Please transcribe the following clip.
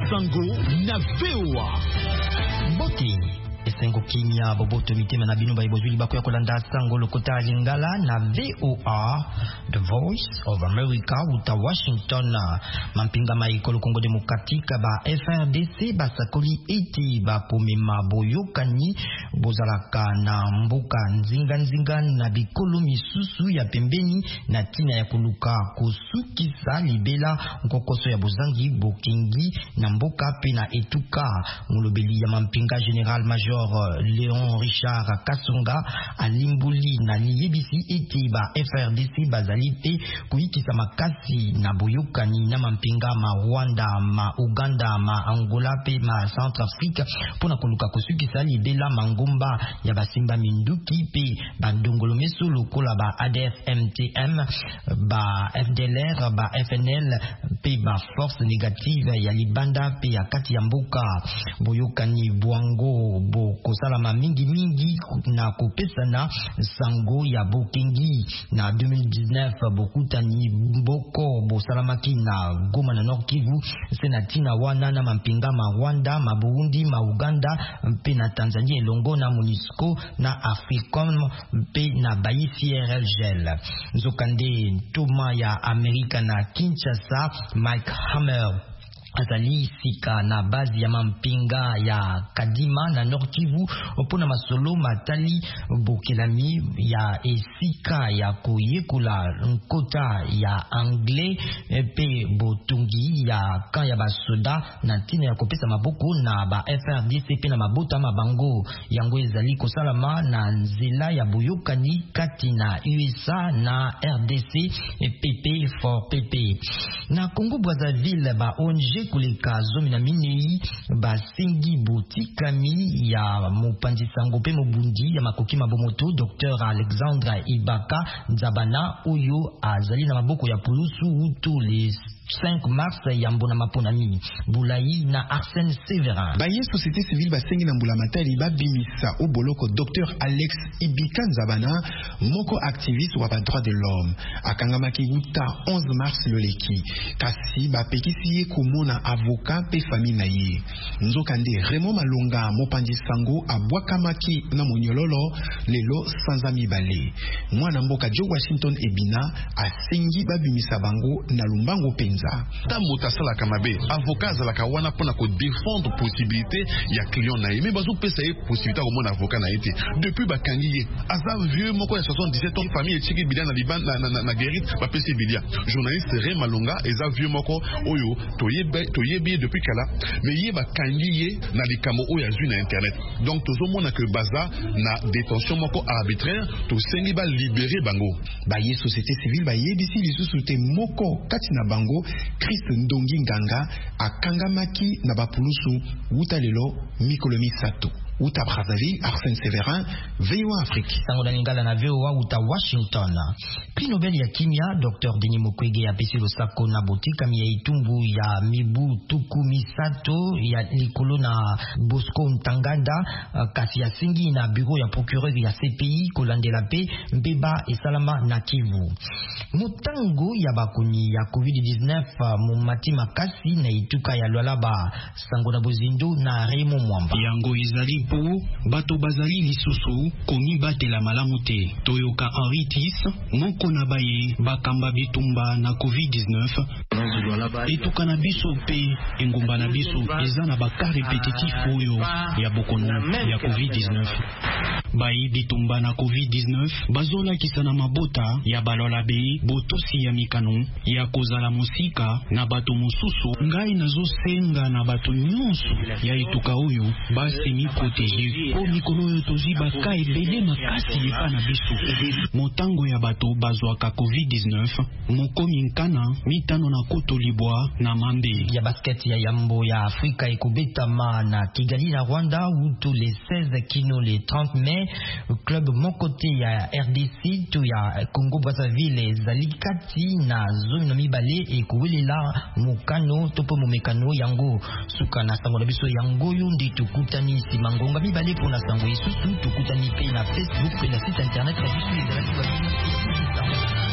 Sango na VOA. Boti esengo kimia boboto mitema na bino baibozuli bako ya kolanda sango lokota lingala na VOA, The Voice of America uta Washington. Mampinga maikolo Kongo Demokratika ba FRDC basakoli eti bakomema boyokani bozalaka na mboka nzinga na bikolo misusu ya pembeni na tina ya koluka kusukisa libela nkokoso ya bozangi bokengi na mboka pe na etuka. Mulobeli ya mampinga General Major Léon Richard Kasonga alimbuli na liyebisi eti ba FRDC bazali pe kuikisa makasi na boyokani na mampinga ma Rwanda, ma Uganda, ma Angola pe ma Centrafrique pona koluka kusukisa libela mangomba ya basimba minduki pe bandongolo meso lokola ba ADF MTM, ba FDLR, ba FNL pe ba force négative ya libanda pe ya kati ya mboka. Boyokani bwango bo kosalama mingi na kopesana sango ya bokengi na 2019 bokutani boko bosalamaki na Goma na Nord Kivu senatina wana na mampinga ma Rwanda, ma Burundi, ma Uganda pe na Tanzania elongo na MONUSCO na Africom pe na Bayi CRLGL. Nzokande Toma ya Amerika na Kinshasa Mike Hammer azali sika na bazi ya mampinga ya Kadima na Nord Kivu opona masolo matali bokelami ya esika ya koyekula nkota ya anglais pe botungi ya kan ya basoda na tina ya kopesa maboko na ba FRDC pe na mabota mabango yango ezali kosalama na nzela ya boyokani kati na USA na RDC PP for PP. Na Congo Brazzaville ba ONG kuleka zomi na minei basengi botikami ya mopanzi sango pe mobundi ya makoki mabomoto Dr Alexandre Ibaka Nzabana oyo azali na maboko ya pulusu utu les 5 mars ya mbona maponami Boulayi na Arsène Séverin. Baye société civile basengi na mbula matali babimisa oboloko Dr Alex Ibika Nzabana moko activiste wa ba droit de l'homme akangamaki uta 11 mars loleki kasi bapekisi ye komona avocat pe famille na ye. Nzokande Raymond Malonga mopanzi sango abwakamaki na monyololo lelo sanza mibale. Mwana mboka Jo Washington Ebina asengi babimisa bango na lumbango penza. Tamota sala kamabe avocat za la kawana pona ko défendre possibilité ya client na yeme bazo pesa ye possibilité ko mon avocat na été depuis bakangiye asa vieux moko ya 77 ans famille etiki bilia na liban na guérit ba pesa bilia journaliste Raymond Malonga eza vieux moko oyo toyebe depuis kala mais ye bakangiye na likamo oyo azui na internet donc tozo mona que baza na détention moko arbitraire to sengi ba libérer bango baye société civile baye bisi lisusu te moko kati na bango Chris Ndongi Nganga akangamaki na bapulusu wuta lelo mikolo misato. Uta Brazzaville, Arsène Séverin, VOA Afrique. Sango Ningala na VOA uta Washington. Prix Nobel ya kimia Dr Denis Mukwege apesi losako na botika ya itumbu ya mibu tuku misato ya likolo na Bosco Ntanganda kasi ya singi na bureau ya procureur ya CPI kolandela pe mbeba esalama na Kivu. Mutango ya bakuni ya COVID-19 mumati makasi na ituka ya Lualaba Sango na Bozindo na Raymond Mwamba. Yango izali po bato bazali lisusu komi batela malamu te toyoka Henritis moko na baye bakamba bitumba na COVID-19 etuka na biso pe engumba na biso eza na baka repetitif oyo ya bokono ya COVID-19 bayi bitumba na COVID-19 bazola kisa na mabota ya balola be botosi ya mikano ya kozala musika na bato mosusu ngai nazo senga na bato nyonso ya etuka oyo basi mi protéger po mikolo oyo tozi baka ebele makasi epa na biso motango ya bato bazwaka COVID-19 mokomi nkana mitano na koto libwa na mambe ya basket ya yambo ya Afrika ekobetama na Kigali na Rwanda utu les 16 kino les 30 mai club mokote ya RDC to ya Congo Brazzaville zalikati na zone na mibale ekowelela mukano topo momekano yango suka na sango na biso yango yundi tukutani simangonga mibale pona sango isusu tukutani pe na Facebook pe na site internet ya biso